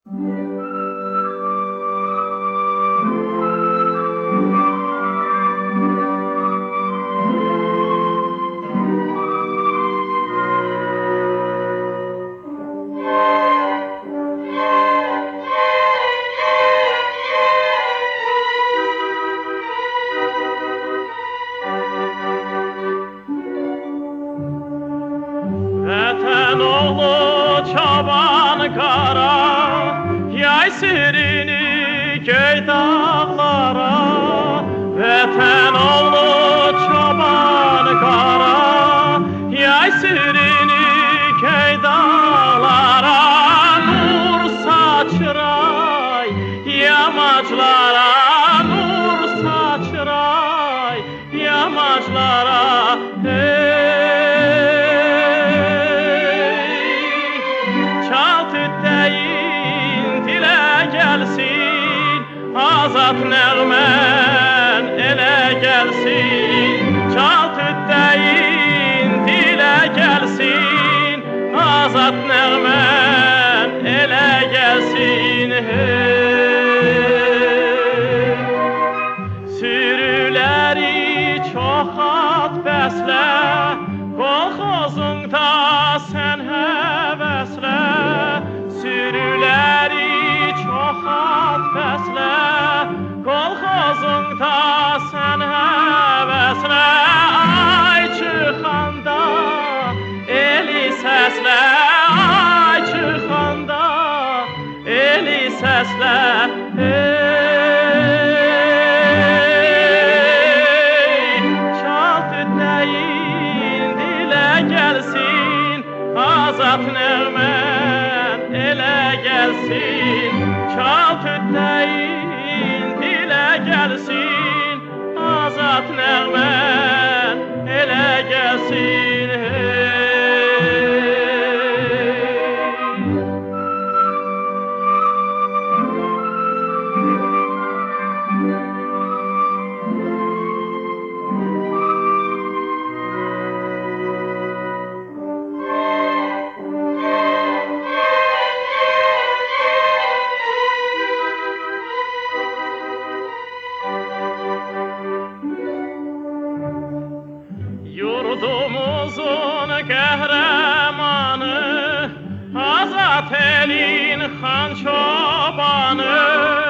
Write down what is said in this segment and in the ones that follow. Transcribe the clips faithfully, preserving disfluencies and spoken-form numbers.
Vətən oğlu çoban qara, yay sirini göy dağlara. Vətən oğlu çoban qara, yay sirini göy dağlara. Nur saçray yamaclara, nur saçray yamaclara. Hey, azad nəğmən elə gəlsin, çal tütəyin dilə gəlsin, azad nəğmən elə gəlsin. Hey, sürüləri çox at bəslə, qolxozunda sən həvəslə. Sürüləri çox at bəslə, qolxozunda sən həvəslə. Ay çıxanda eli səslə, ay çıxanda eli səslə. Hey, çal tütəyin dilə gəlsin, azad nəğmən elə gəlsin. Çal tütəyin dilə gəlsin, azad nəğmən elə gəlsin. Hey, yurdumuzun qəhrəmanı, azad elin xan çobanı.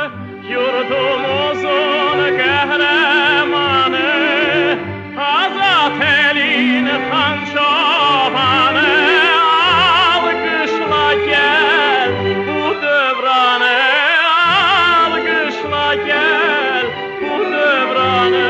Yurdumuzun qəhrəmanı, azad elin xan çobanı. Alqışla gəl bu dövranı, alqışla gəl bu dövranı.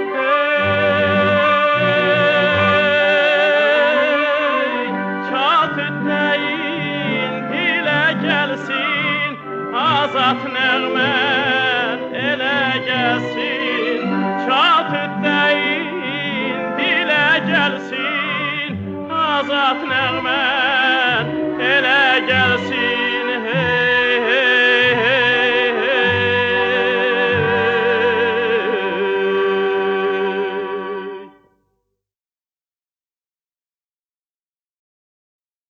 Azad nəğmən elə gəlsin, çal tütəyin dilə gəlsin, azad nəğmən